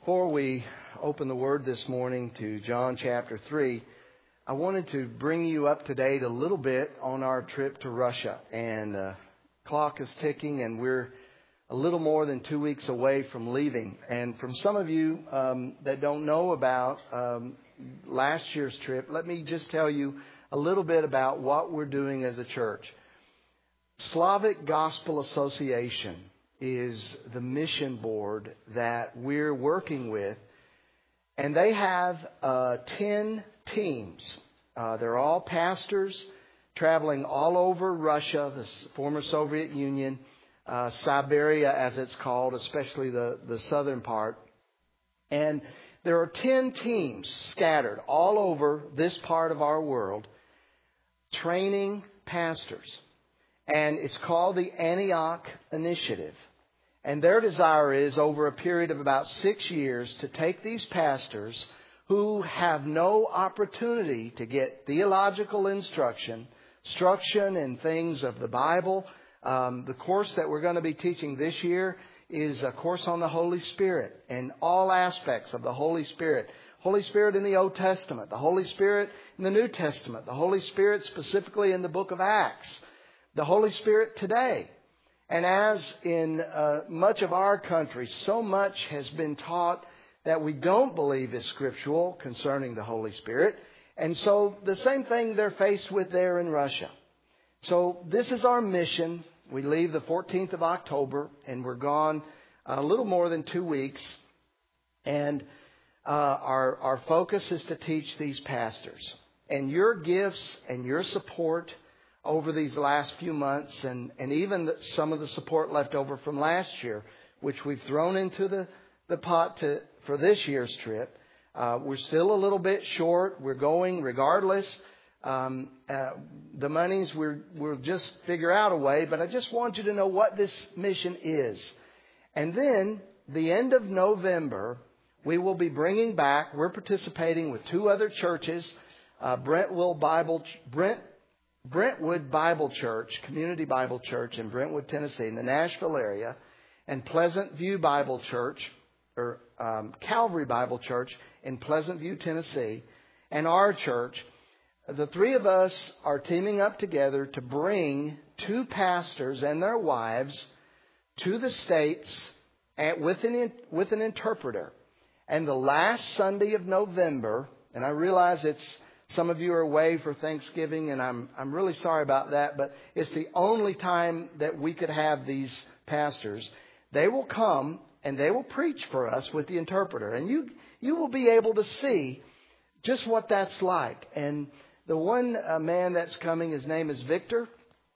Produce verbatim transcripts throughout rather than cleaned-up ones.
Before we open the Word this morning to John chapter three, I wanted to bring you up to date a little bit on our trip to Russia. And the clock is ticking and we're a little more than two weeks away from leaving. And from some of you um, that don't know about um, last year's trip, let me just tell you a little bit about what we're doing as a church. Slavic Gospel Association is the mission board that we're working with. And they have uh, ten teams. Uh, they're all pastors traveling all over Russia, the former Soviet Union, uh, Siberia as it's called, especially the, the southern part. And there are ten teams scattered all over this part of our world training pastors. And it's called the Antioch Initiative. And their desire is, over a period of about six years, to take these pastors who have no opportunity to get theological instruction, instruction in things of the Bible. Um, the course that we're going to be teaching this year is a course on the Holy Spirit and all aspects of the Holy Spirit. Holy Spirit in the Old Testament, the Holy Spirit in the New Testament, the Holy Spirit specifically in the book of Acts, the Holy Spirit today. And as in uh, much of our country, so much has been taught that we don't believe is scriptural concerning the Holy Spirit. And so the same thing they're faced with there in Russia. So this is our mission. We leave the fourteenth of October and we're gone a little more than two weeks. And uh, our, our focus is to teach these pastors. And your gifts and your support over these last few months, and, and even the, some of the support left over from last year, which we've thrown into the, the pot to, for this year's trip. Uh, we're still a little bit short. We're going regardless. Um, uh, the monies, we're, we'll just figure out a way. But I just want you to know what this mission is. And then, the end of November, we will be bringing back, we're participating with two other churches, uh, Brentwood Bible, Brent, Brentwood Bible Church, Community Bible Church in Brentwood, Tennessee, in the Nashville area, and Pleasant View Bible Church, or um, Calvary Bible Church in Pleasant View, Tennessee, and our church. The three of us are teaming up together to bring two pastors and their wives to the States at, with, an, with an interpreter. And the last Sunday of November, and I realize it's some of you are away for Thanksgiving, and I'm I'm really sorry about that, but it's the only time that we could have these pastors. They will come and they will preach for us with the interpreter. And you you will be able to see just what that's like. And the one uh, man that's coming, his name is Victor.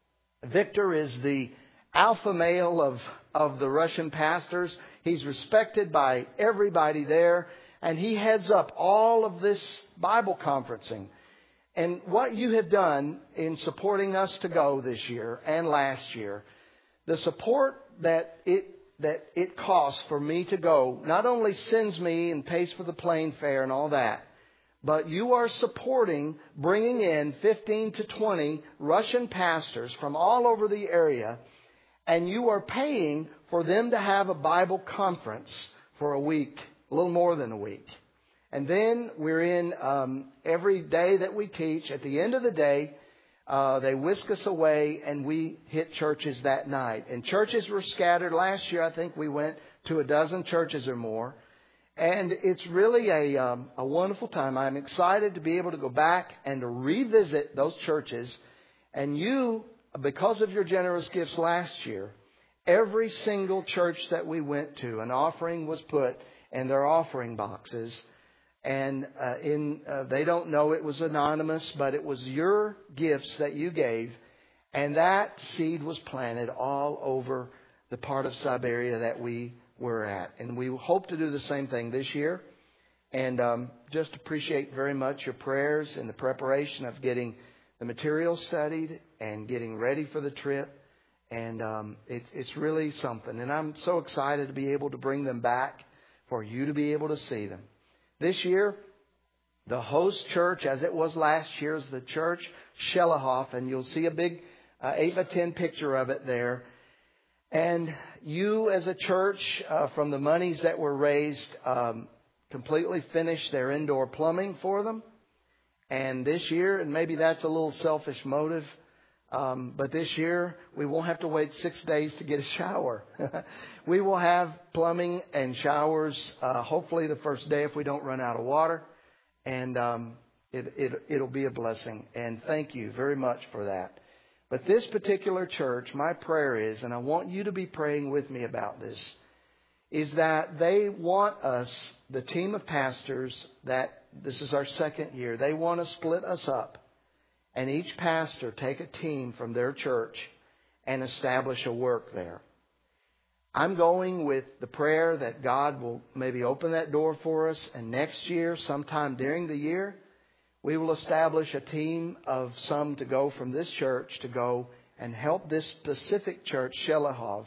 Victor is the alpha male of, of the Russian pastors. He's respected by everybody there. And he heads up all of this Bible conferencing. And what you have done in supporting us to go this year and last year, the support that it that it costs for me to go not only sends me and pays for the plane fare and all that, but you are supporting bringing in fifteen to twenty Russian pastors from all over the area, and you are paying for them to have a Bible conference for a week. A little more than a week. And then we're in um, every day that we teach. At the end of the day, uh, they whisk us away and we hit churches that night. And churches were scattered. Last year, I think we went to a dozen churches or more. And it's really a, um, a wonderful time. I'm excited to be able to go back and to revisit those churches. And you, because of your generous gifts last year, every single church that we went to, an offering was put and their offering boxes. And uh, in uh, they don't know it was anonymous, but it was your gifts that you gave. And that seed was planted all over the part of Siberia that we were at. And we hope to do the same thing this year. And um, just appreciate very much your prayers in the preparation of getting the material studied and getting ready for the trip. And um, it, it's really something. And I'm so excited to be able to bring them back, for you to be able to see them. This year, the host church, as it was last year, is the church Shelahoff, and you'll see a big uh, eight by ten picture of it there. And you as a church, uh, from the monies that were raised, um, completely finished their indoor plumbing for them. And this year, and maybe that's a little selfish motive, um, but this year we won't have to wait six days to get a shower. We will have plumbing and showers, uh, hopefully the first day if we don't run out of water. And um, it, it, it'll be a blessing. And thank you very much for that. But this particular church, my prayer is, and I want you to be praying with me about this, is that they want us, the team of pastors, that this is our second year, they want to split us up and each pastor take a team from their church and establish a work there. I'm going with the prayer that God will maybe open that door for us, and next year, sometime during the year, we will establish a team of some to go from this church to go and help this specific church, Shelihov.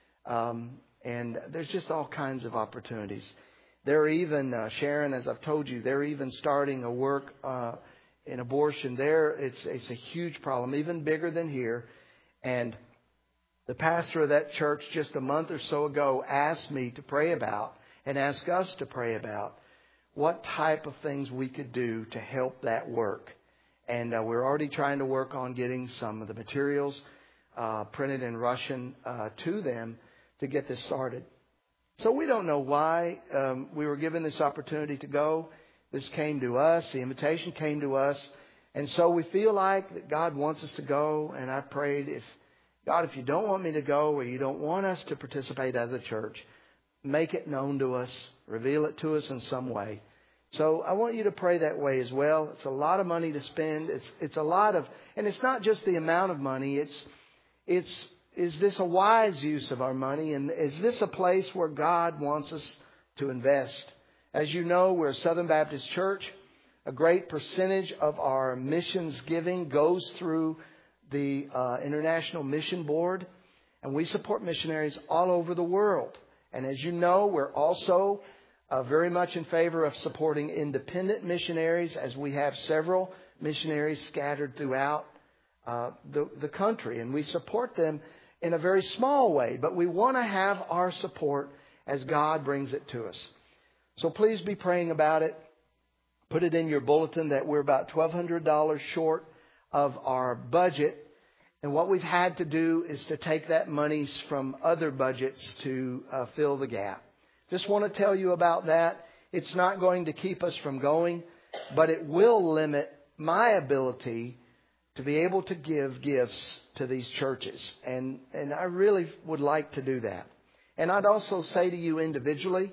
Um, and there's just all kinds of opportunities. They're even, uh, Sharon, as I've told you, they're even starting a work uh, in abortion there. It's, it's a huge problem, even bigger than here. And the pastor of that church just a month or so ago asked me to pray about and ask us to pray about what type of things we could do to help that work. And uh, we're already trying to work on getting some of the materials uh, printed in Russian uh, to them to get this started. So we don't know why um, we were given this opportunity to go. This came to us. The invitation came to us. And so we feel like that God wants us to go. And I prayed, if God, if you don't want me to go or you don't want us to participate as a church, make it known to us. Reveal it to us in some way. So I want you to pray that way as well. It's a lot of money to spend. It's it's a lot of, and it's not just the amount of money. It's it's is this a wise use of our money? And is this a place where God wants us to invest? As you know, we're a Southern Baptist church. A great percentage of our missions giving goes through the uh, International Mission Board. And we support missionaries all over the world. And as you know, we're also uh, very much in favor of supporting independent missionaries, as we have several missionaries scattered throughout uh, the, the country. And we support them in a very small way, but we want to have our support as God brings it to us. So please be praying about it. Put it in your bulletin that we're about twelve hundred dollars short of our budget. And what we've had to do is to take that money from other budgets to uh, fill the gap. Just want to tell you about that. It's not going to keep us from going, but it will limit my ability to be able to give gifts to these churches. And, and I really would like to do that. And I'd also say to you individually,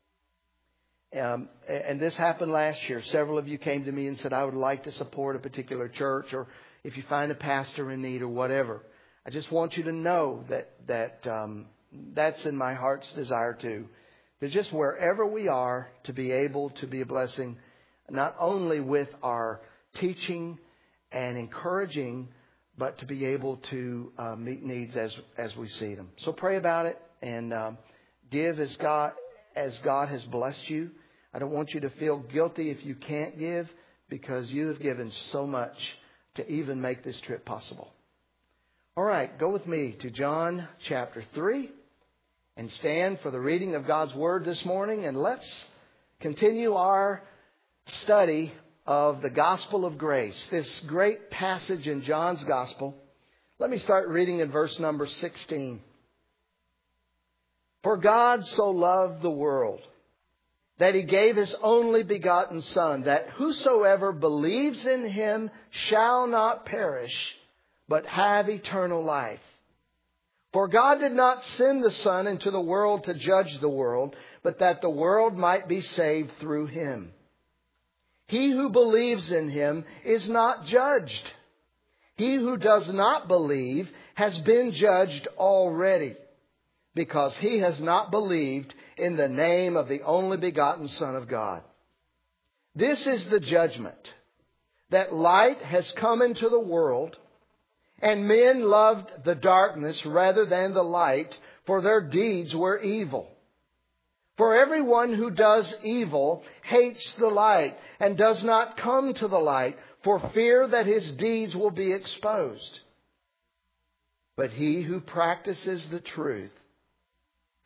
um, and this happened last year, several of you came to me and said, I would like to support a particular church, or if you find a pastor in need or whatever. I just want you to know that that um, that's in my heart's desire too. That just wherever we are, to be able to be a blessing, not only with our teaching and encouraging, but to be able to uh, meet needs as as we see them. So pray about it and um, give as God as God has blessed you. I don't want you to feel guilty if you can't give, because you have given so much to even make this trip possible. All right, go with me to John chapter three and stand for the reading of God's Word this morning. And let's continue our study of the Gospel of Grace, this great passage in John's Gospel. Let me start reading in verse number sixteen. For God so loved the world that He gave His only begotten Son, that whosoever believes in Him shall not perish, but have eternal life. For God did not send the Son into the world to judge the world, but that the world might be saved through Him. He who believes in Him is not judged. He who does not believe has been judged already, because he has not believed in the name of the only begotten Son of God. This is the judgment, that light has come into the world, and men loved the darkness rather than the light, for their deeds were evil. For everyone who does evil hates the light and does not come to the light, for fear that his deeds will be exposed. But he who practices the truth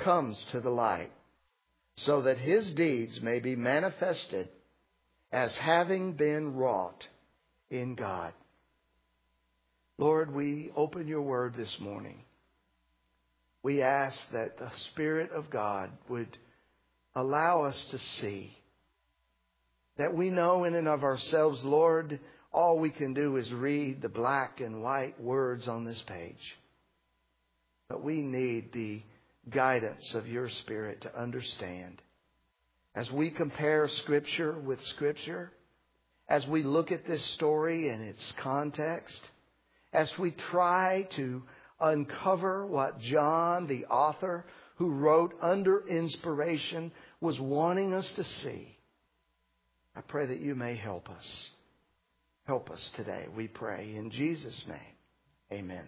comes to the light, so that his deeds may be manifested as having been wrought in God. Lord, we open your word this morning. We ask that the Spirit of God would allow us to see, that we know in and of ourselves, Lord, all we can do is read the black and white words on this page. But we need the guidance of your Spirit to understand. As we compare Scripture with Scripture, as we look at this story in its context, as we try to uncover what John, the author, who wrote under inspiration, was wanting us to see, I pray that you may help us. Help us today, we pray. In Jesus' name, amen.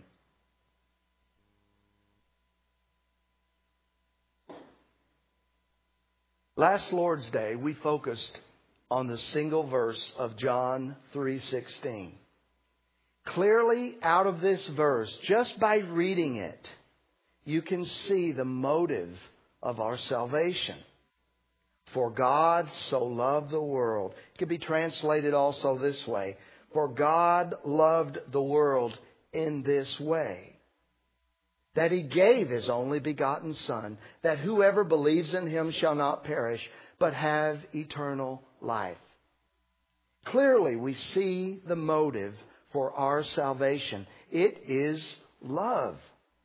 Last Lord's Day, we focused on the single verse of John three sixteen. Clearly, out of this verse, just by reading it, you can see the motive of our salvation. For God so loved the world. It could be translated also this way. For God loved the world in this way, that He gave His only begotten Son, that whoever believes in Him shall not perish, but have eternal life. Clearly, we see the motive for our salvation. It is love.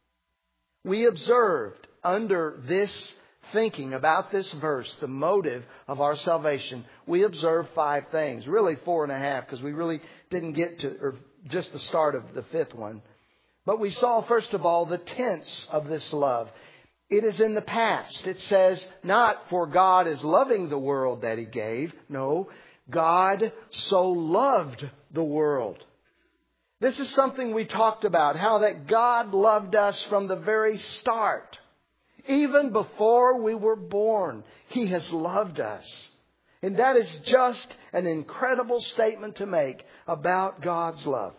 We observed under this thinking about this verse, the motive of our salvation, we observed five things. Really four and a half, because we really didn't get to, or just the start of the fifth one. But we saw, first of all, the tense of this love. It is in the past. It says, not for God is loving the world that He gave. No, God so loved the world. This is something we talked about, how that God loved us from the very start. Even before we were born, He has loved us. And that is just an incredible statement to make about God's love.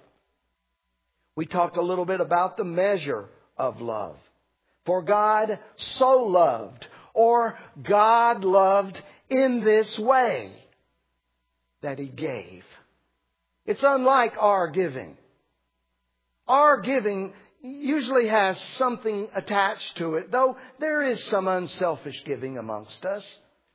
We talked a little bit about the measure of love. For God so loved, or God loved in this way, that He gave. It's unlike our giving. Our giving usually has something attached to it, though there is some unselfish giving amongst us.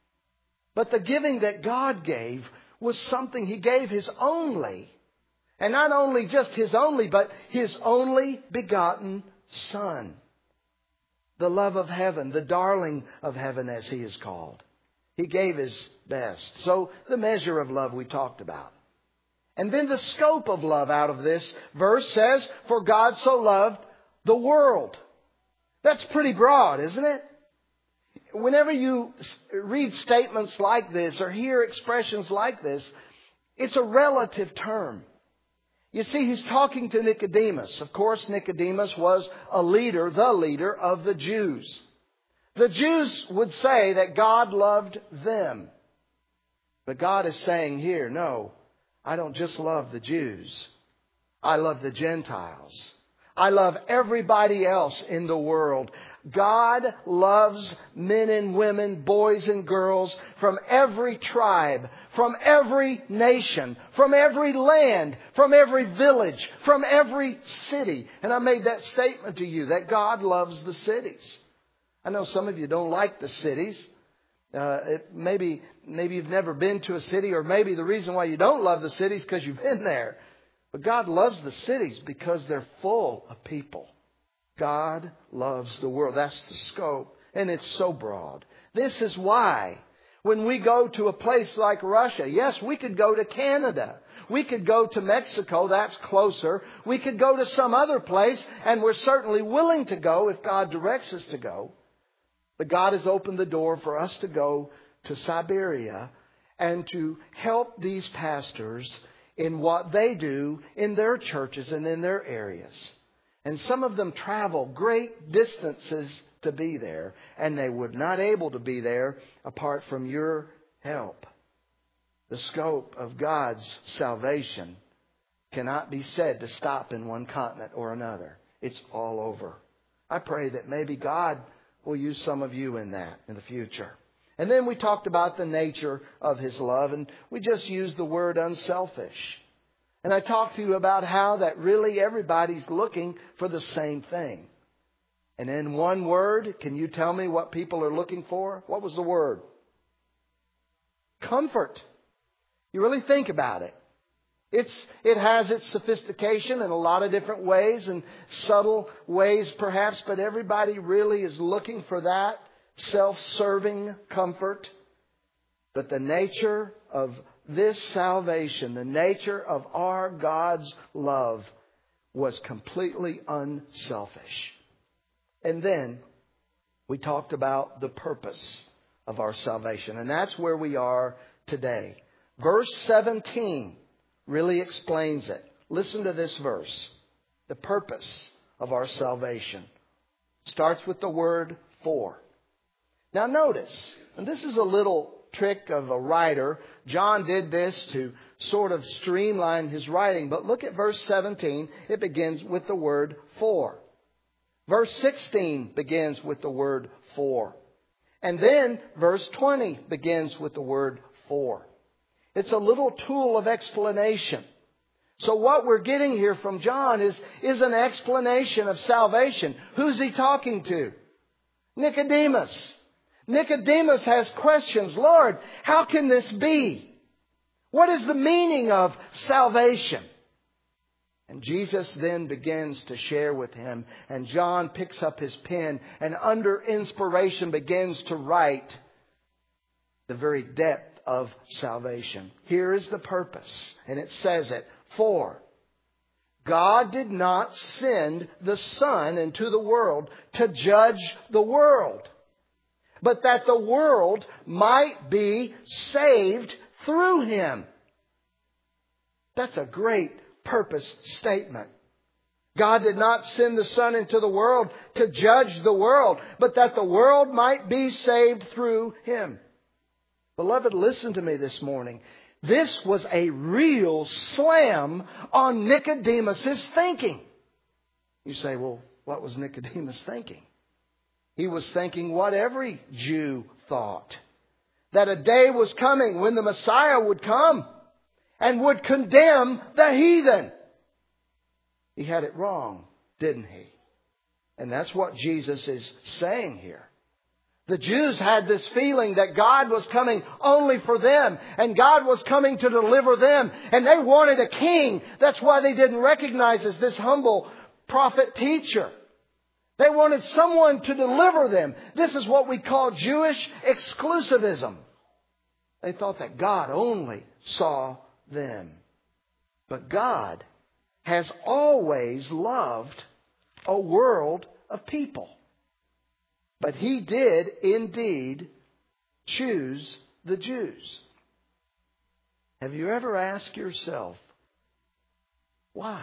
But the giving that God gave was something He gave His only, and not only just His only, but His only begotten Son. The love of heaven, the darling of heaven as He is called. He gave His best. So the measure of love we talked about. And then the scope of love out of this verse says, for God so loved the world. That's pretty broad, isn't it? Whenever you read statements like this or hear expressions like this, it's a relative term. You see, He's talking to Nicodemus. Of course, Nicodemus was a leader, the leader of the Jews. The Jews would say that God loved them. But God is saying here, no, I don't just love the Jews. I love the Gentiles. I love everybody else in the world. God loves men and women, boys and girls from every tribe, from every nation, from every land, from every village, from every city. And I made that statement to you that God loves the cities. I know some of you don't like the cities. Uh, it, maybe maybe you've never been to a city, or maybe the reason why you don't love the city is because you've been there. But God loves the cities because they're full of people. God loves the world. That's the scope. And it's so broad. This is why when we go to a place like Russia, yes, we could go to Canada. We could go to Mexico. That's closer. We could go to some other place, and we're certainly willing to go if God directs us to go. But God has opened the door for us to go to Siberia and to help these pastors in what they do in their churches and in their areas. And some of them travel great distances to be there, and they would not able to be there apart from your help. The scope of God's salvation cannot be said to stop in one continent or another. It's all over. I pray that maybe God will use some of you in that in the future. And then we talked about the nature of His love, and we just used the word unselfish. And I talked to you about how that really everybody's looking for the same thing. And in one word, can you tell me what people are looking for? What was the word? Comfort. You really think about it. It's, it has its sophistication in a lot of different ways and subtle ways perhaps, but everybody really is looking for that self-serving comfort. But the nature of this salvation, the nature of our God's love was completely unselfish. And then we talked about the purpose of our salvation. And that's where we are today. Verse seventeen really explains it. Listen to this verse. The purpose of our salvation starts with the word for. Now notice, and this is a little trick of a writer. John did this to sort of streamline his writing. But look at verse seventeen. It begins with the word for. Verse sixteen begins with the word for. And then verse twenty begins with the word for. It's a little tool of explanation. So what we're getting here from John is, is an explanation of salvation. Who's he talking to? Nicodemus. Nicodemus has questions. Lord, how can this be? What is the meaning of salvation? And Jesus then begins to share with him. And John picks up his pen and under inspiration begins to write the very depth of salvation. Here is the purpose. And it says it. For God did not send the Son into the world to judge the world, but that the world might be saved through Him. That's a great purpose statement. God did not send the Son into the world to judge the world, but that the world might be saved through Him. Beloved, listen to me this morning. This was a real slam on Nicodemus' thinking. You say, well, what was Nicodemus thinking? He was thinking what every Jew thought. That a day was coming when the Messiah would come and would condemn the heathen. He had it wrong, didn't he? And that's what Jesus is saying here. The Jews had this feeling that God was coming only for them. And God was coming to deliver them. And they wanted a king. That's why they didn't recognize as this humble prophet teacher. They wanted someone to deliver them. This is what we call Jewish exclusivism. They thought that God only saw them. But God has always loved a world of people. But He did indeed choose the Jews. Have you ever asked yourself, why?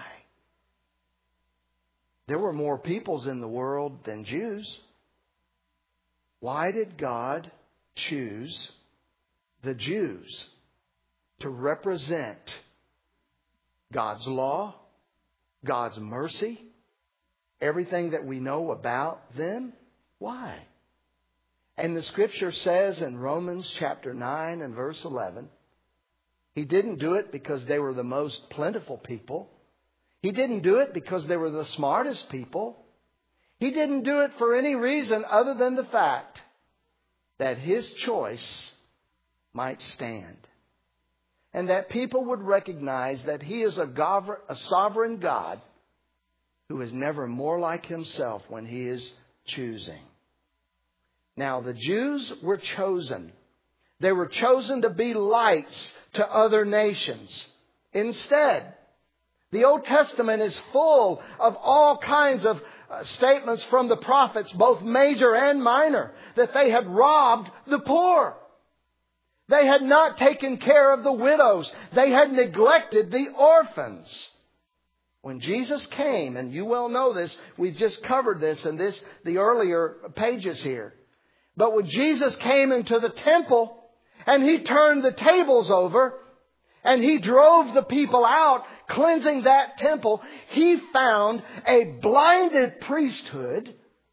There were more peoples in the world than Jews. Why did God choose the Jews to represent God's law, God's mercy, everything that we know about them? Why? And the Scripture says in Romans chapter nine and verse eleven, He didn't do it because they were the most plentiful people. He didn't do it because they were the smartest people. He didn't do it for any reason other than the fact that His choice might stand. And that people would recognize that He is a, gov- a sovereign God who is never more like Himself when He is choosing. Now, the Jews were chosen. They were chosen to be lights to other nations. Instead, the Old Testament is full of all kinds of uh, statements from the prophets, both major and minor, that they had robbed the poor. They had not taken care of the widows. They had neglected the orphans. When Jesus came, and you well know this, we've just covered this in this the earlier pages here. But when Jesus came into the temple and He turned the tables over and He drove the people out, cleansing that temple, He found a blinded priesthood.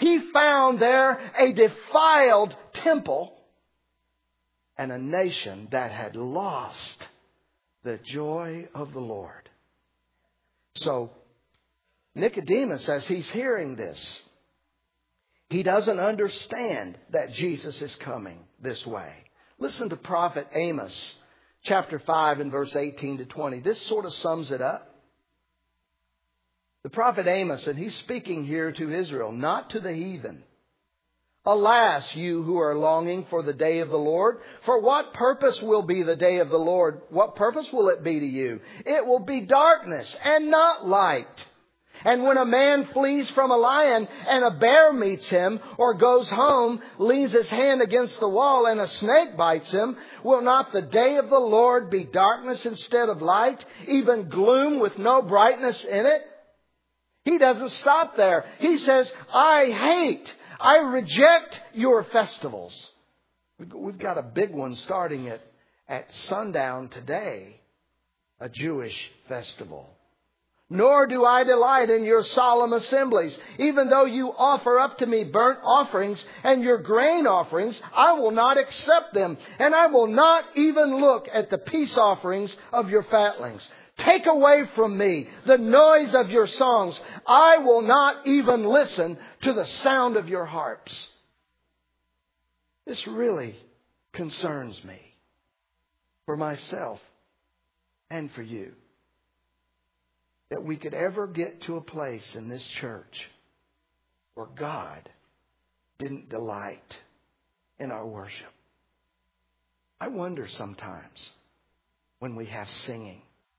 He found there a defiled temple and a nation that had lost the joy of the Lord. So Nicodemus, as he's hearing this, he doesn't understand that Jesus is coming this way. Listen to prophet Amos, chapter five and verse eighteen to twenty. This sort of sums it up. The prophet Amos, and he's speaking here to Israel, not to the heathen. Alas, you who are longing for the day of the Lord, for what purpose will be the day of the Lord? What purpose will it be to you? It will be darkness and not light. And when a man flees from a lion and a bear meets him, or goes home, leans his hand against the wall and a snake bites him, will not the day of the Lord be darkness instead of light, even gloom with no brightness in it? He doesn't stop there. He says, I hate, I reject your festivals. We've got a big one starting at, at sundown today, a Jewish festival. Nor do I delight in your solemn assemblies. Even though you offer up to me burnt offerings and your grain offerings, I will not accept them. And I will not even look at the peace offerings of your fatlings. Take away from me the noise of your songs. I will not even listen to the sound of your harps. This really concerns me for myself and for you. That we could ever get to a place in this church where God didn't delight in our worship. I wonder sometimes when we have singing.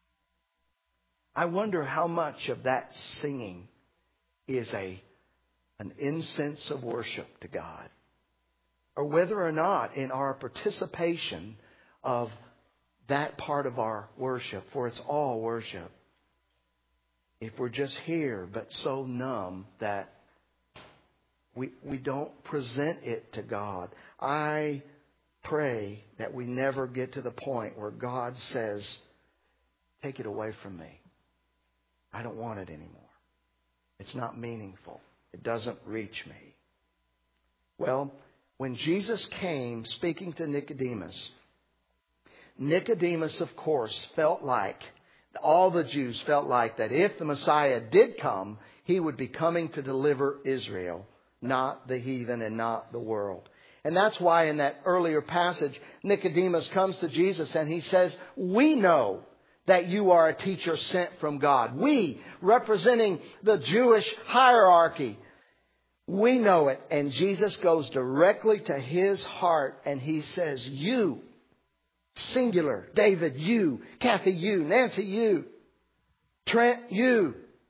I wonder how much of that singing is a an incense of worship to God. Or whether or not in our participation of that part of our worship, for it's all worship, if we're just here but so numb that we we don't present it to God. I pray that we never get to the point where God says, take it away from me. I don't want it anymore. It's not meaningful. It doesn't reach me. Well, when Jesus came speaking to Nicodemus, Nicodemus, of course, felt like, all the Jews felt like that if the Messiah did come, He would be coming to deliver Israel, not the heathen and not the world. And that's why in that earlier passage, Nicodemus comes to Jesus and he says, we know that you are a teacher sent from God. We, representing the Jewish hierarchy, we know it. And Jesus goes directly to his heart and he says, you, singular, David, you, Kathy, you, Nancy, you, Trent, you,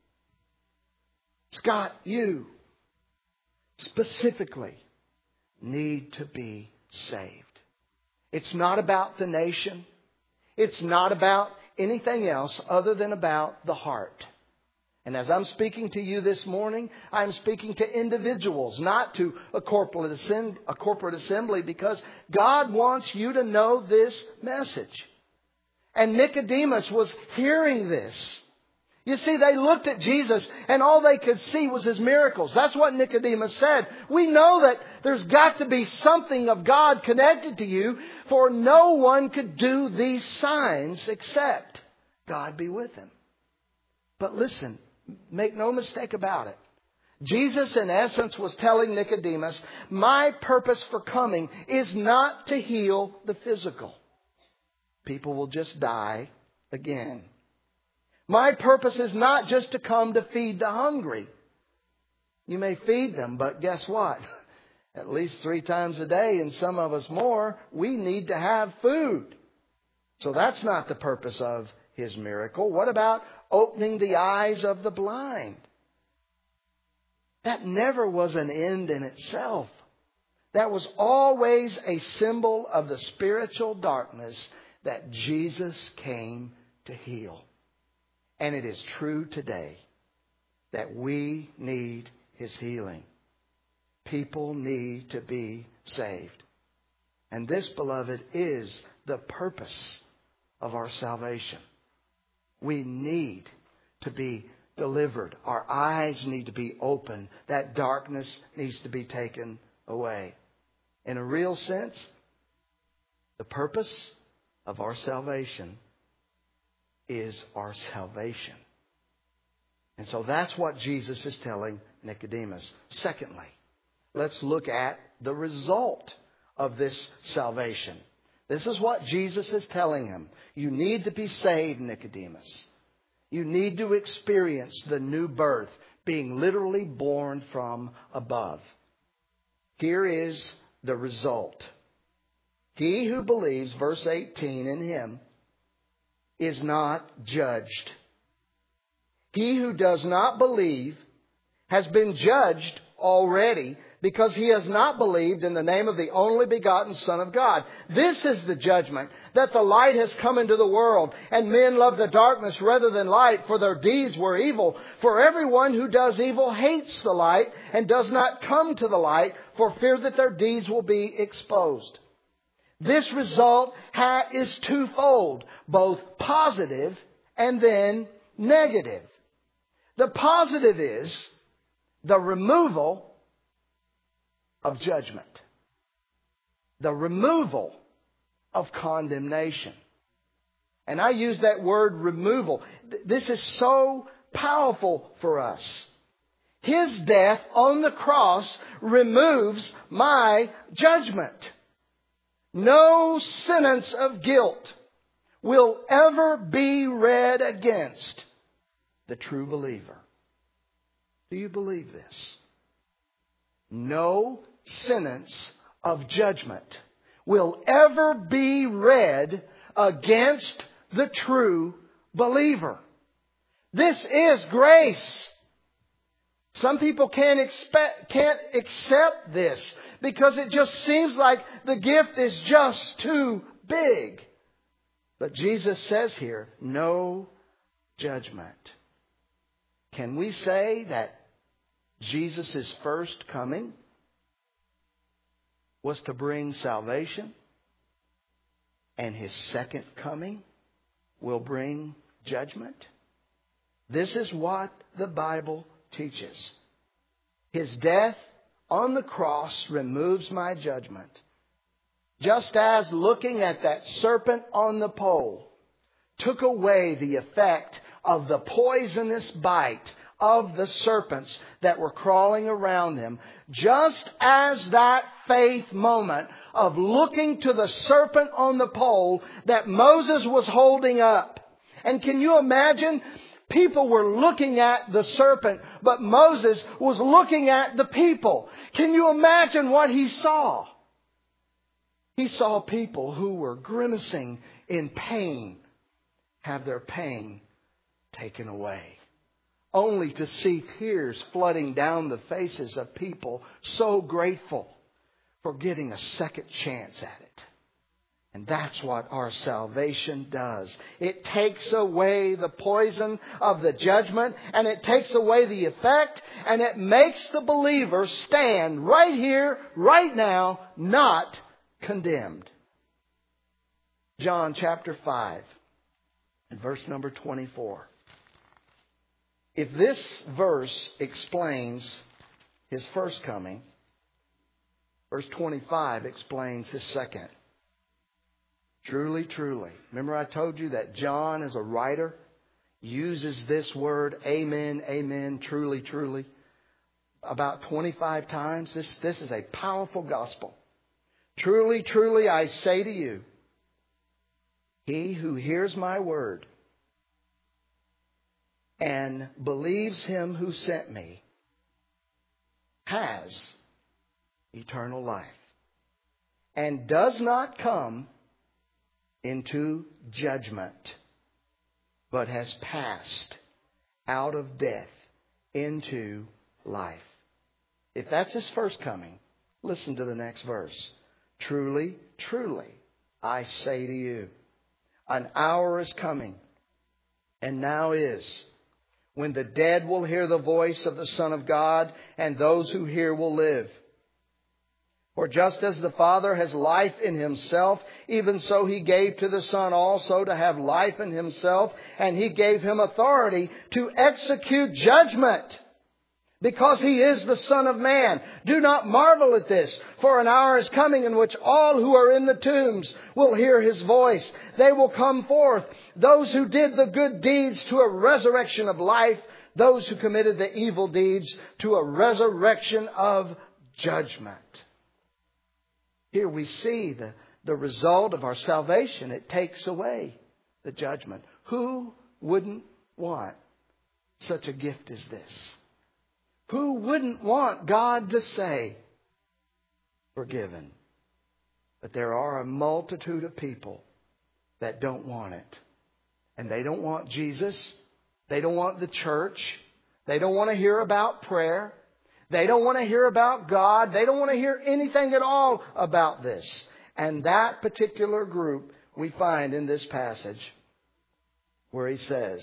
Scott, you, specifically need to be saved. It's not about the nation. It's not about anything else other than about the heart. And as I'm speaking to you this morning, I'm speaking to individuals, not to a corporate assembly, a corporate assembly, because God wants you to know this message. And Nicodemus was hearing this. You see, they looked at Jesus and all they could see was His miracles. That's what Nicodemus said. We know that there's got to be something of God connected to you, for no one could do these signs except God be with him. But listen, make no mistake about it. Jesus, in essence, was telling Nicodemus, my purpose for coming is not to heal the physical. People will just die again. My purpose is not just to come to feed the hungry. You may feed them, but guess what? At least three times a day, and some of us more, we need to have food. So that's not the purpose of His miracle. What about opening the eyes of the blind? That never was an end in itself. That was always a symbol of the spiritual darkness that Jesus came to heal. And it is true today that we need His healing. People need to be saved. And this, beloved, is the purpose of our salvation. We need to be delivered. Our eyes need to be open. That darkness needs to be taken away. In a real sense, the purpose of our salvation is our salvation. And so that's what Jesus is telling Nicodemus. Secondly, let's look at the result of this salvation. This is what Jesus is telling him. You need to be saved, Nicodemus. You need to experience the new birth, being literally born from above. Here is the result. He who believes, verse eighteen, in him is not judged. He who does not believe has been judged already, because he has not believed in the name of the only begotten Son of God. This is the judgment, that the light has come into the world, and men love the darkness rather than light, for their deeds were evil. For everyone who does evil hates the light, and does not come to the light, for fear that their deeds will be exposed. This result ha- is twofold, both positive and then negative. The positive is the removal of judgment. The removal of condemnation. And I use that word removal. This is so powerful for us. His death on the cross removes my judgment. No sentence of guilt will ever be read against the true believer. Do you believe this? No sentence of judgment will ever be read against the true believer. This is grace. Some people can't expect, can't accept this because it just seems like the gift is just too big. But Jesus says here, no judgment. Can we say that Jesus' first coming was to bring salvation, and His second coming will bring judgment? This is what the Bible teaches. His death on the cross removes my judgment. Just as looking at that serpent on the pole took away the effect of the poisonous bite of the serpents that were crawling around him, just as that faith moment of looking to the serpent on the pole that Moses was holding up. And can you imagine? People were looking at the serpent, but Moses was looking at the people. Can you imagine what he saw? He saw people who were grimacing in pain have their pain taken away, only to see tears flooding down the faces of people so grateful for getting a second chance at it. And that's what our salvation does. It takes away the poison of the judgment, and it takes away the effect, and it makes the believer stand right here, right now, not condemned. John chapter five and verse number twenty-four. If this verse explains His first coming, verse twenty-five explains His second. Truly, truly. Remember I told you that John, as a writer, uses this word, amen, amen, truly, truly, about twenty-five times. This, this is a powerful gospel. Truly, truly, I say to you, he who hears my word and believes Him who sent me has eternal life and does not come into judgment, but has passed out of death into life. If that's His first coming, listen to the next verse. Truly, truly, I say to you, an hour is coming, and now is, when the dead will hear the voice of the Son of God, and those who hear will live. For just as the Father has life in Himself, even so He gave to the Son also to have life in Himself, and He gave Him authority to execute judgment, because He is the Son of Man. Do not marvel at this, for an hour is coming in which all who are in the tombs will hear His voice. They will come forth, those who did the good deeds to a resurrection of life, those who committed the evil deeds to a resurrection of judgment. Here we see the, the result of our salvation. It takes away the judgment. Who wouldn't want such a gift as this? Who wouldn't want God to say, forgiven? But there are a multitude of people that don't want it. And they don't want Jesus. They don't want the church. They don't want to hear about prayer. They don't want to hear about God. They don't want to hear anything at all about this. And that particular group we find in this passage where He says,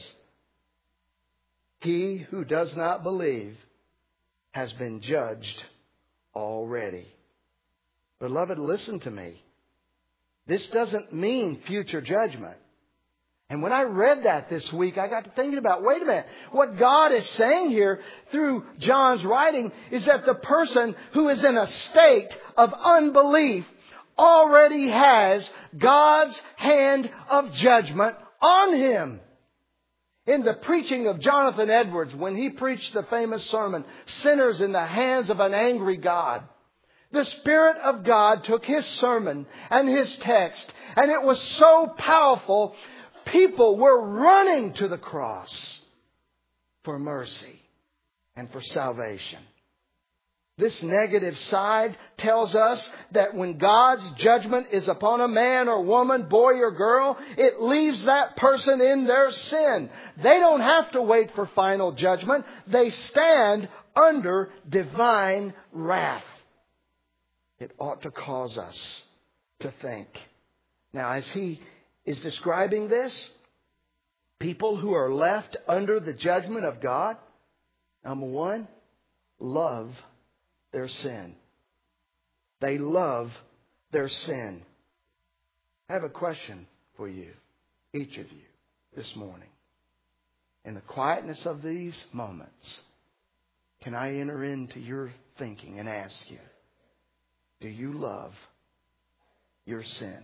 he who does not believe has been judged already. Beloved, listen to me. This doesn't mean future judgment. And when I read that this week, I got to thinking about, wait a minute, what God is saying here through John's writing is that the person who is in a state of unbelief already has God's hand of judgment on him. In the preaching of Jonathan Edwards, when he preached the famous sermon, Sinners in the Hands of an Angry God, the Spirit of God took His sermon and His text, and it was so powerful, people were running to the cross for mercy and for salvation. This negative side tells us that when God's judgment is upon a man or woman, boy or girl, it leaves that person in their sin. They don't have to wait for final judgment. They stand under divine wrath. It ought to cause us to think. Now, as he is describing this, people who are left under the judgment of God, number one, love their sin. They love their sin. I have a question for you, each of you, this morning. In the quietness of these moments, can I enter into your thinking and ask you, do you love your sin?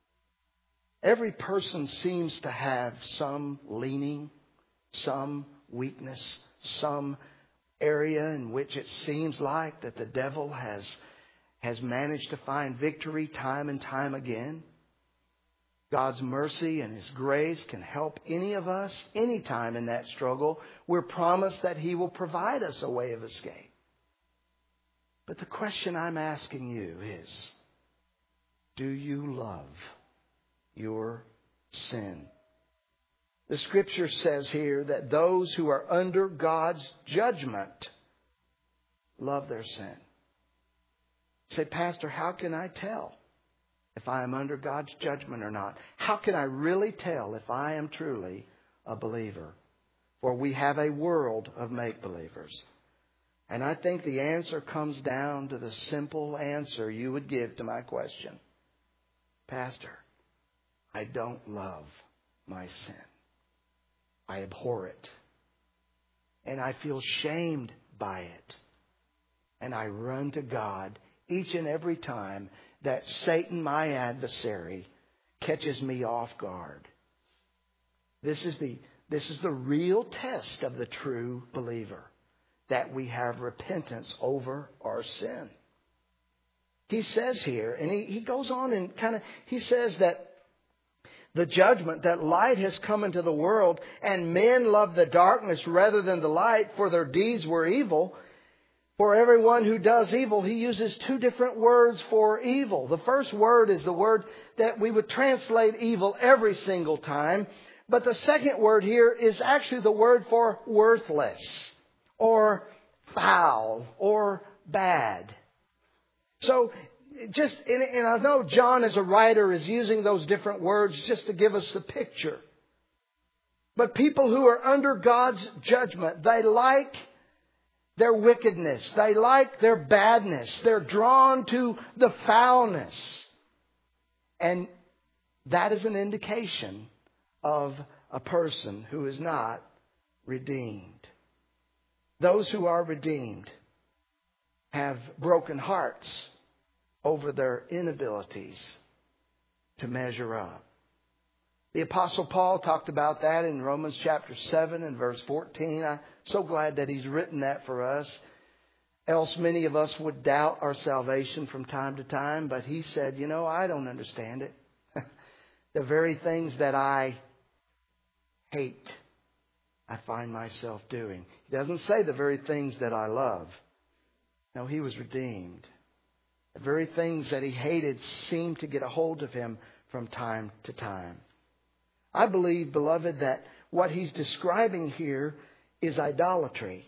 Every person seems to have some leaning, some weakness, some area in which it seems like that the devil has, has managed to find victory time and time again. God's mercy and His grace can help any of us anytime in that struggle. We're promised that He will provide us a way of escape. But the question I'm asking you is, do you love your sin? The Scripture says here that those who are under God's judgment love their sin. You say, Pastor, how can I tell if I am under God's judgment or not? How can I really tell if I am truly a believer? For we have a world of make-believers. And I think the answer comes down to the simple answer you would give to my question. Pastor, I don't love my sin. I abhor it. And I feel shamed by it. And I run to God each and every time that Satan, my adversary, catches me off guard. This is the, this is the real test of the true believer, that we have repentance over our sin. He says here, and he, he goes on and kind of, he says that the judgment, that light has come into the world, and men love the darkness rather than the light, for their deeds were evil. For everyone who does evil, he uses two different words for evil. The first word is the word that we would translate evil every single time. But the second word here is actually the word for worthless, or foul, or bad. So just, and, and I know John as a writer is using those different words just to give us the picture. But people who are under God's judgment, they like, their wickedness. They like their badness. They're drawn to the foulness. And that is an indication of a person who is not redeemed. Those who are redeemed have broken hearts over their inabilities to measure up. The Apostle Paul talked about that in Romans chapter seven and verse fourteen. I'm so glad that he's written that for us. Else many of us would doubt our salvation from time to time. But he said, you know, I don't understand it. The very things that I hate, I find myself doing. He doesn't say the very things that I love. No, he was redeemed. The very things that he hated seemed to get a hold of him from time to time. I believe, beloved, that what he's describing here is idolatry.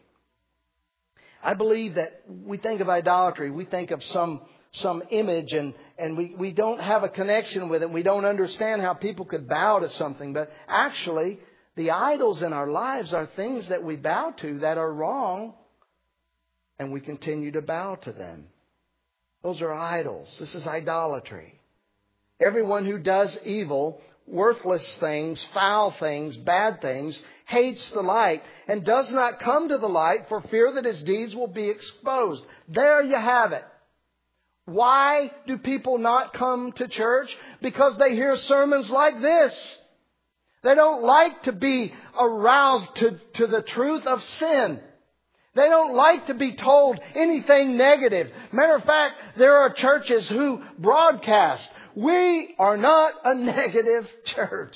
I believe that we think of idolatry, we think of some some image and, and we, we don't have a connection with it. We don't understand how people could bow to something. But actually, the idols in our lives are things that we bow to that are wrong, and we continue to bow to them. Those are idols. This is idolatry. Everyone who does evil, worthless things, foul things, bad things, hates the light and does not come to the light for fear that his deeds will be exposed. There you have it. Why do people not come to church? Because they hear sermons like this. They don't like to be aroused to, to the truth of sin. They don't like to be told anything negative. Matter of fact, there are churches who broadcast, we are not a negative church.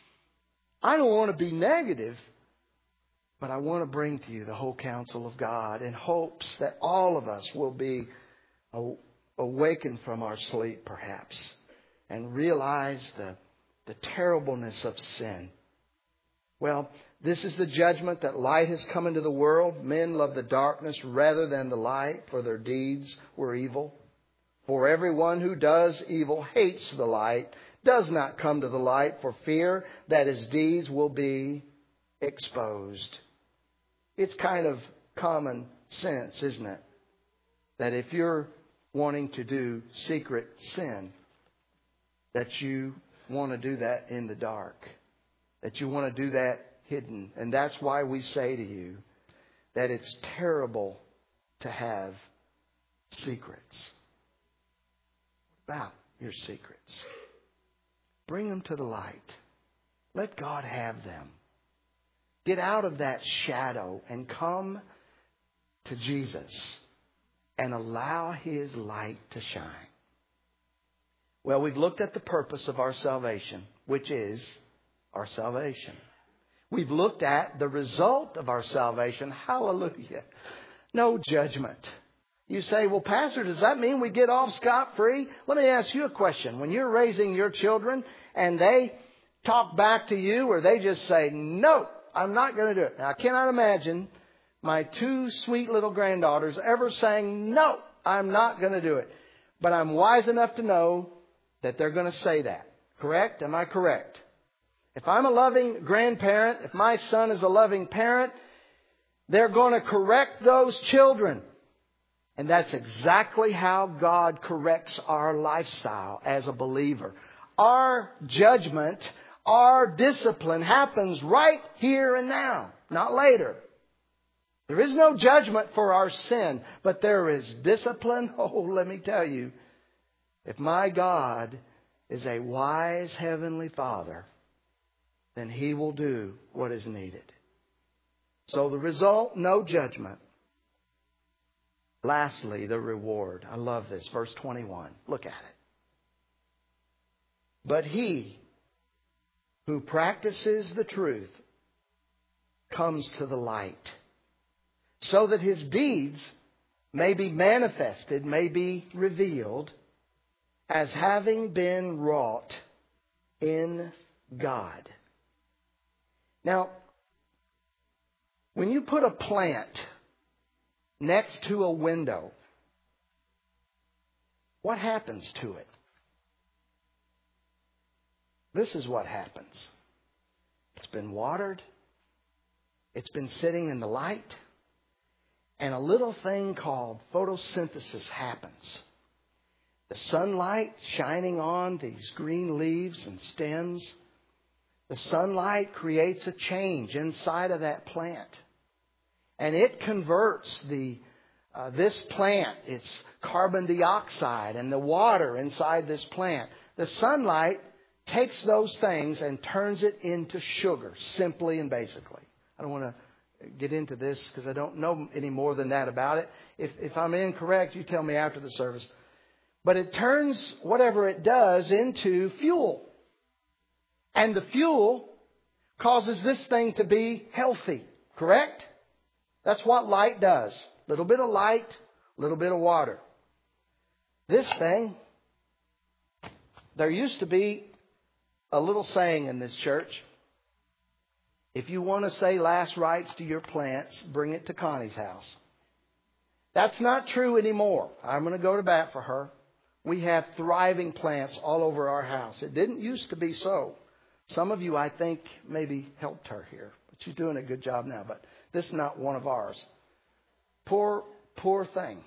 I don't want to be negative, but I want to bring to you the whole counsel of God in hopes that all of us will be awakened from our sleep, perhaps, and realize the, the terribleness of sin. Well, this is the judgment that light has come into the world. Men love the darkness rather than the light, for their deeds were evil. For everyone who does evil hates the light, does not come to the light for fear that his deeds will be exposed. It's kind of common sense, isn't it? That if you're wanting to do secret sin, that you want to do that in the dark. That you want to do that hidden. And that's why we say to you that it's terrible to have secrets. What about your secrets? Bring them to the light. Let God have them. Get out of that shadow and come to Jesus and allow His light to shine. Well, we've looked at the purpose of our salvation, which is our salvation. We've looked at the result of our salvation. Hallelujah. No judgment. You say, well, Pastor, does that mean we get off scot-free? Let me ask you a question. When you're raising your children and they talk back to you or they just say, no, I'm not going to do it. Now, I cannot imagine my two sweet little granddaughters ever saying, no, I'm not going to do it. But I'm wise enough to know that they're going to say that. Correct? Am I correct? If I'm a loving grandparent, if my son is a loving parent, they're going to correct those children. And that's exactly how God corrects our lifestyle as a believer. Our judgment, our discipline happens right here and now, not later. There is no judgment for our sin, but there is discipline. Oh, let me tell you, if my God is a wise heavenly Father, then He will do what is needed. So the result, no judgment. Lastly, the reward. I love this. Verse twenty-one. Look at it. But he who practices the truth comes to the light, so that his deeds may be manifested, may be revealed, as having been wrought in God. Now, when you put a plant next to a window, what happens to it? This is what happens. It's been watered. It's been sitting in the light. and a little thing called photosynthesis happens. The sunlight shining on these green leaves and stems, the sunlight creates a change inside of that plant. And it converts the uh, this plant, its carbon dioxide and the water inside this plant. The sunlight takes those things and turns it into sugar, simply and basically. I don't want to get into this because I don't know any more than that about it. If, if I'm incorrect, you tell me after the service. But it turns whatever it does into fuel. And the fuel causes this thing to be healthy, correct? That's what light does. A little bit of light, a little bit of water. This thing, there used to be a little saying in this church. If you want to say last rites to your plants, bring it to Connie's house. That's not true anymore. I'm going to go to bat for her. We have thriving plants all over our house. It didn't used to be so. Some of you, I think, maybe helped her here. But she's doing a good job now. But this is not one of ours. Poor, poor thing.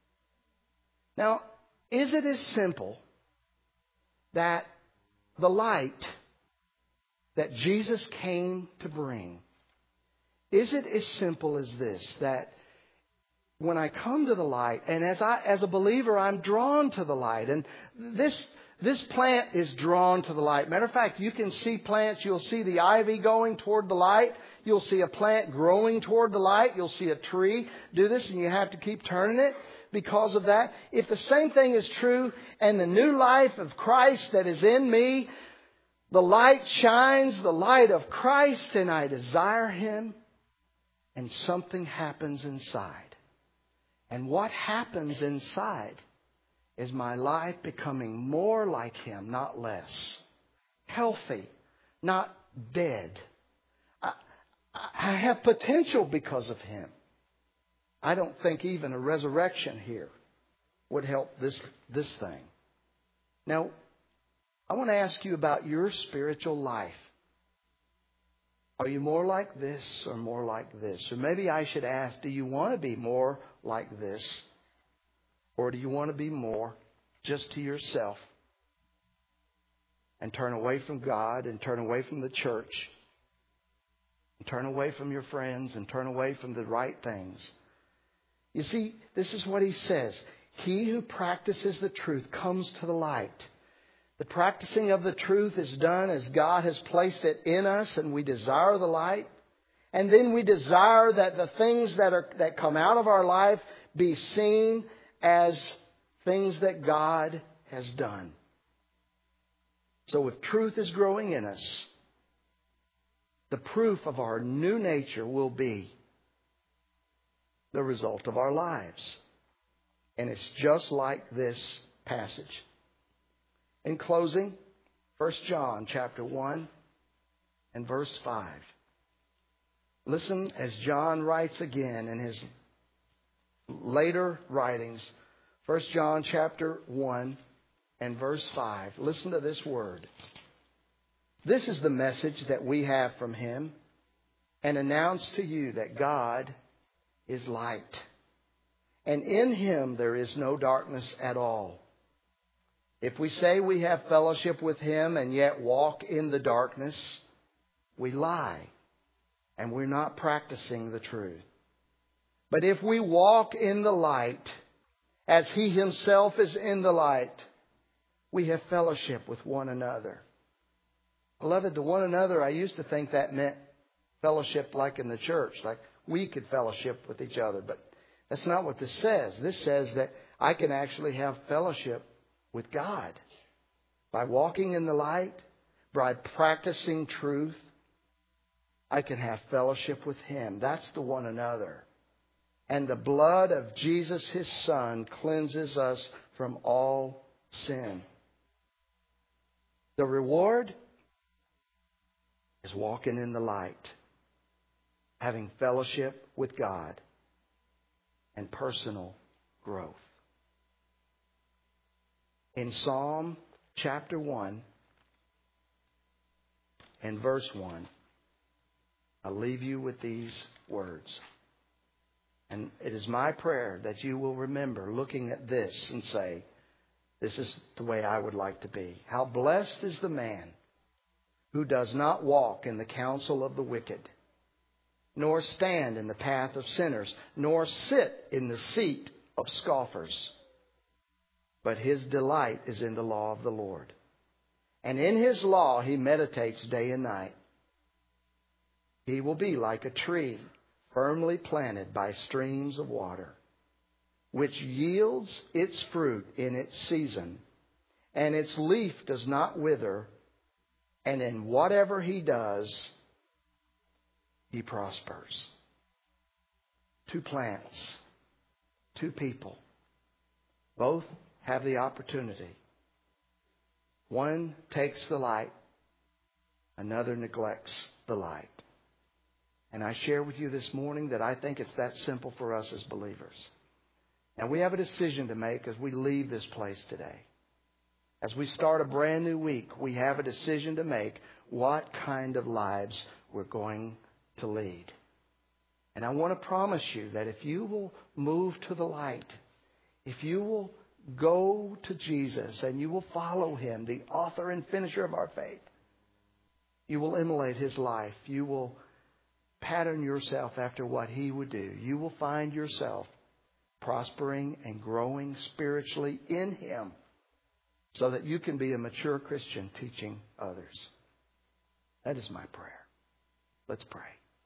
Now, is it as simple that the light that Jesus came to bring, is it as simple as this, that when I come to the light, and as I, as a believer, I'm drawn to the light, and this this plant is drawn to the light. Matter of fact, you can see plants. You'll see the ivy going toward the light. You'll see a plant growing toward the light. You'll see a tree do this, and you have to keep turning it because of that. If the same thing is true, and the new life of Christ that is in me, the light shines, the light of Christ, and I desire Him, and something happens inside. And what happens inside is my life becoming more like Him, not less. Healthy, not dead. I, I have potential because of Him. I don't think even a resurrection here would help this, this thing. Now, I want to ask you about your spiritual life. Are you more like this or more like this? Or maybe I should ask, do you want to be more like this? Or do you want to be more just to yourself and turn away from God and turn away from the church and turn away from your friends and turn away from the right things? You see, this is what He says. He who practices the truth comes to the light. The practicing of the truth is done as God has placed it in us, and we desire the light. And then we desire that the things that are that come out of our life be seen as things that God has done. So if truth is growing in us, the proof of our new nature will be the result of our lives. And it's just like this passage. In closing, First John chapter one and verse five. Listen as John writes again in his later writings. First John chapter one and verse five. Listen to this word. This is the message that we have from Him, and announce to you that God is light, and in Him there is no darkness at all. If we say we have fellowship with Him and yet walk in the darkness, we lie, and we're not practicing the truth. But if we walk in the light, as He Himself is in the light, we have fellowship with one another. Beloved, to one another, I used to think that meant fellowship like in the church, like we could fellowship with each other. But that's not what this says. This says that I can actually have fellowship with God by walking in the light, by practicing truth. I can have fellowship with Him. That's the one another. And the blood of Jesus, His Son, cleanses us from all sin. The reward is walking in the light, having fellowship with God, and personal growth. In Psalm chapter one and verse one, I'll leave you with these words. And it is my prayer that you will remember looking at this and say, this is the way I would like to be. How blessed is the man who does not walk in the counsel of the wicked, nor stand in the path of sinners, nor sit in the seat of scoffers. But his delight is in the law of the Lord. And in his law he meditates day and night. He will be like a tree firmly planted by streams of water, which yields its fruit in its season, and its leaf does not wither, and in whatever he does, he prospers. Two plants, two people, both have the opportunity. One takes the light, another neglects the light. And I share with you this morning that I think it's that simple for us as believers. Now we have a decision to make as we leave this place today. As we start a brand new week, we have a decision to make what kind of lives we're going to lead. And I want to promise you that if you will move to the light, if you will go to Jesus and you will follow Him, the author and finisher of our faith, you will emulate His life. You will pattern yourself after what He would do. You will find yourself prospering and growing spiritually in Him so that you can be a mature Christian teaching others. That is my prayer. Let's pray.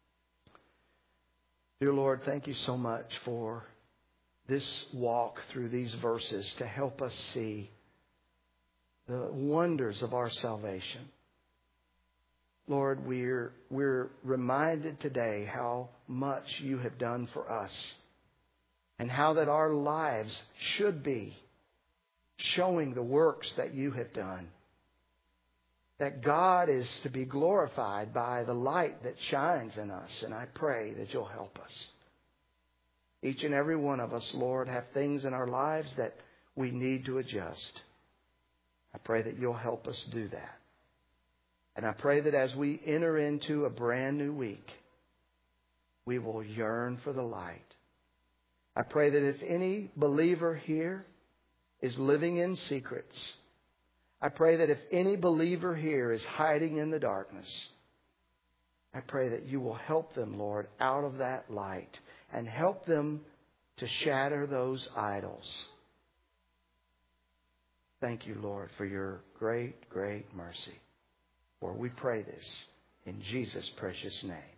Dear Lord, thank you so much for this walk through these verses to help us see the wonders of our salvation. Lord, we're, we're reminded today how much you have done for us and how that our lives should be showing the works that you have done. That God is to be glorified by the light that shines in us. And I pray that you'll help us. Each and every one of us, Lord, have things in our lives that we need to adjust. I pray that you'll help us do that. And I pray that as we enter into a brand new week, we will yearn for the light. I pray that if any believer here is living in secrets, I pray that if any believer here is hiding in the darkness, I pray that you will help them, Lord, out of that light and help them to shatter those idols. Thank you, Lord, for your great, great mercy. For we pray this in Jesus' precious name.